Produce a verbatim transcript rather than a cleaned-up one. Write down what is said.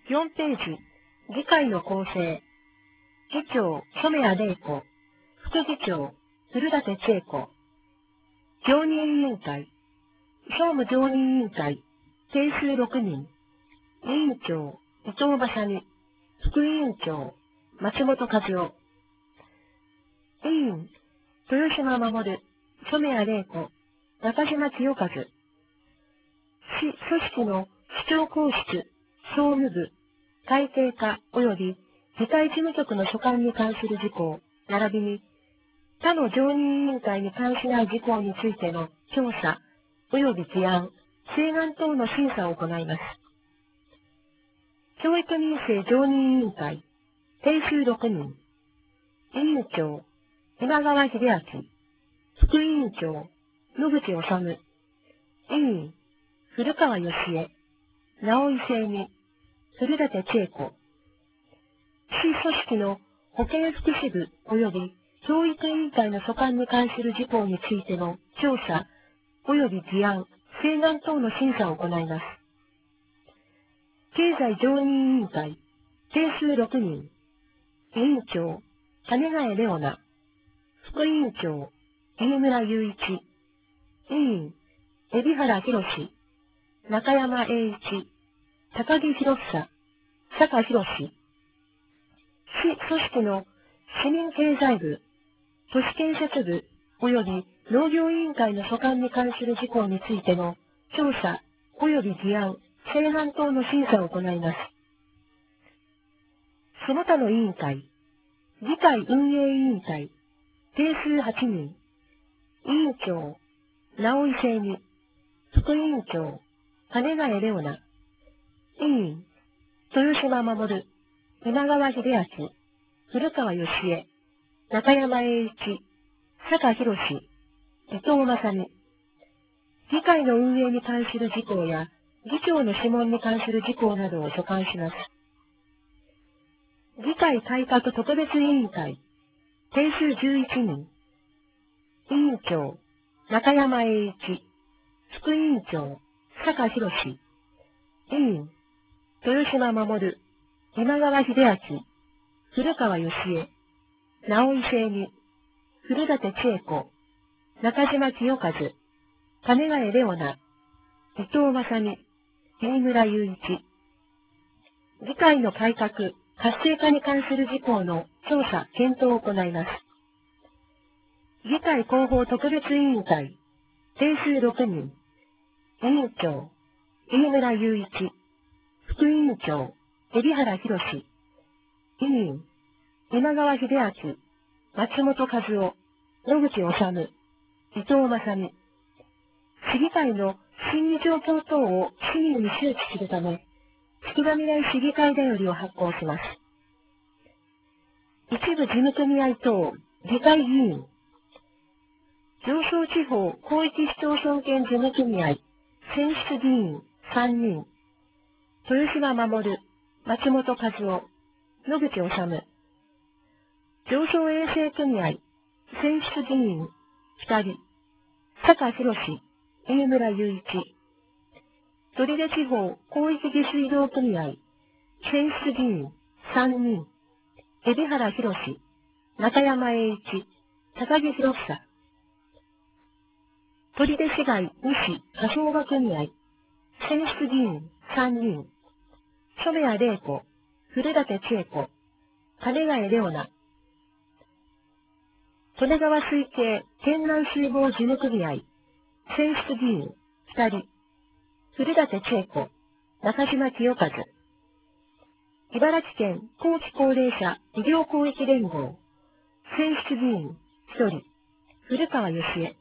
よんページ、議会の構成。議長、染谷玲子。副議長、古舘千恵子。常任委員会。総務常任委員会。定数ろくにん。委員長、伊藤正美。副委員長、松本和夫。委員、豊島守、染谷玲子、中島清和。市組織の市長公室、総務部、会計課及び議会事務局の所管に関する事項、並びに他の常任委員会に関しない事項についての調査及び事案、請願等の審査を行います。教育民生常任委員会、定数ろくにん。委員長、今川秀明。副委員長、野口治。委員、古川義恵。直井誠美。古舘千恵子。市組織の保健福祉部及び教育委員会の所管に関する事項についての調査及び事案、請願等の審査を行います。経済常任委員会、定数ろくにん。委員長、金ヶ谷レオナ。副委員長、飯村雄一。委員、海老原博士。中山栄一。高木博久。坂博士。市組織の市民経済部、都市建設部及び農業委員会の所管に関する事項についての調査及び事案、請願等の審査を行います。その他の委員会、議会運営委員会、定数はちにん。委員長、直井誠美。副委員長、金ヶ谷レオナ。委員、豊島守、今川秀明、古川義恵、中山栄一、坂博士、伊藤正美。議会の運営に関する事項や、議長の諮問に関する事項などを所管します。議会改革特別委員会、定数じゅういちにん。委員長、中山栄一、副委員長、坂博士。委員、豊島守、今川秀明、古川義恵、直井誠美、古舘千恵子、中島清和、金ヶ谷レオナ、伊藤正美、飯村雄一。議会の改革、活性化に関する事項の調査、検討を行います。議会広報特別委員会、定数ろくにん。委員長、飯村雄一。副委員長、海老原博士。委員、今川秀明、松本和夫、野口治、伊藤正美。市議会の審議状況等を市民に周知するため、つくばみらい市議会だよりを発行します。一部事務組合等、議会議員。上昇地方広域市町村圏事務組合、選出議員さんにん。豊島守、松本和夫、野口治。上昇衛生組合、選出議員ふたり。坂博士、飯村雄一。取手地方広域下水道組合、選出議員さんにん。海老原博士、中山栄一、高木博久。取手市街西火葬場組合、選出議員さんにん。染谷玲子、古舘千恵子、金ヶ谷レオナ。利根川水系県南水防事務組合、選出議員ふたり。古舘千恵子、中島清和。茨城県後期高齢者医療公益連合、選出議員ひとり。古川義恵。